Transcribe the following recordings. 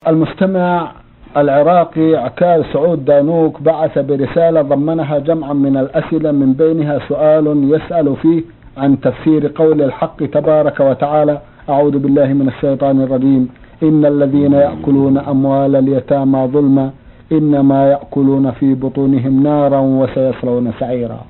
المستمع العراقي عكاز سعود دانوك بعث برسالة ضمنها جمعا من الأسئلة، من بينها سؤال يسأل فيه عن تفسير قول الحق تبارك وتعالى: أعوذ بالله من الشيطان الرجيم، إن الذين يأكلون أموال اليتامى ظلما إنما يأكلون في بطونهم نارا وسيصلون سعيرا.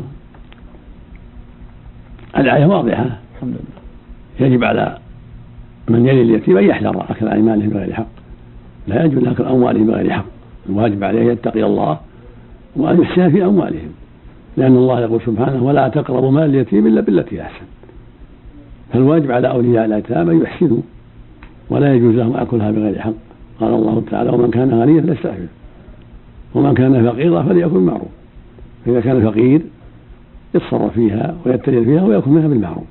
الآية واضحة، الحمد لله. يجب على من يلي اليتيم أن يحذر أكل أموالهم بغير حق، لا يجوز أكل أموالهم بغير حق، الواجب عليه يتقي الله وأن يحسن في أموالهم، لأن الله يقول سبحانه: ولا تقربوا مال اليتيم إلا بالتي أحسن. فالواجب على أولياء الأيتام أن يحسنوا ولا يجوز لهم أكلها بغير حق. قال الله تعالى: ومن كان غنيا فليستعفف ومن كان فقيرا فليأكل بالمعروف. فإذا كان فقير يتصرف فيها ويتجر فيها ويأكل منها بالمعروف،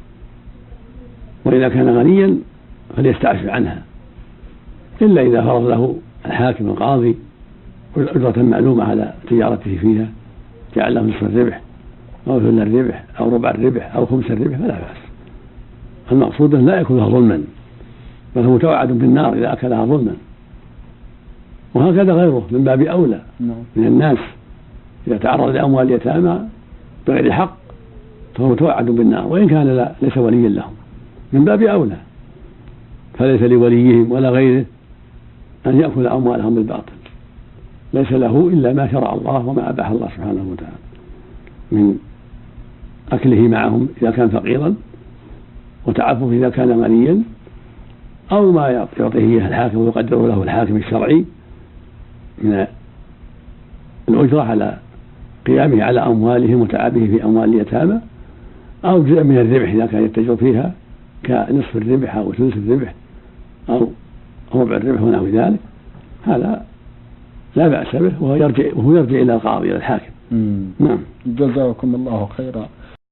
وإذا كان غنيا فليستعفف عنها، إلا إذا فرض له الحاكم القاضي أجرة معلومة على تجارته فيها، جعل له نصف الربح أو ثلث الربح أو ربع الربح أو خمس الربح فلا بأس. المقصود لا يأكلها ظلما، بل هو متوعد بالنار إذا أكلها ظلما. وهكذا غيره من باب أولى من الناس، إذا تعرض لأموال اليتامى بغير حق فهو متوعد بالنار وإن كان ليس وليا لهم، من باب أولى. فليس لوليهم ولا غيره أن يأكل أموالهم بالباطل، ليس له إلا ما شرع الله وما أباح الله سبحانه وتعالى من أكله معهم إذا كان فقيرا، وتعفف إذا كان غنيا، أو ما يعطيه إياه الحاكم ويقدره له الحاكم الشرعي من الأجرة على قيامه على أموالهم وتعبه في أموال اليتامى، أو جزء من الربح إذا كان يتجر فيها كنصف الربح أو ثلث الربح أو ربع الربح ونحو ذلك. هذا لا بأس به، وهو يرجع إلى القاضي إلى الحاكم. نعم. جزاكم الله خيرا.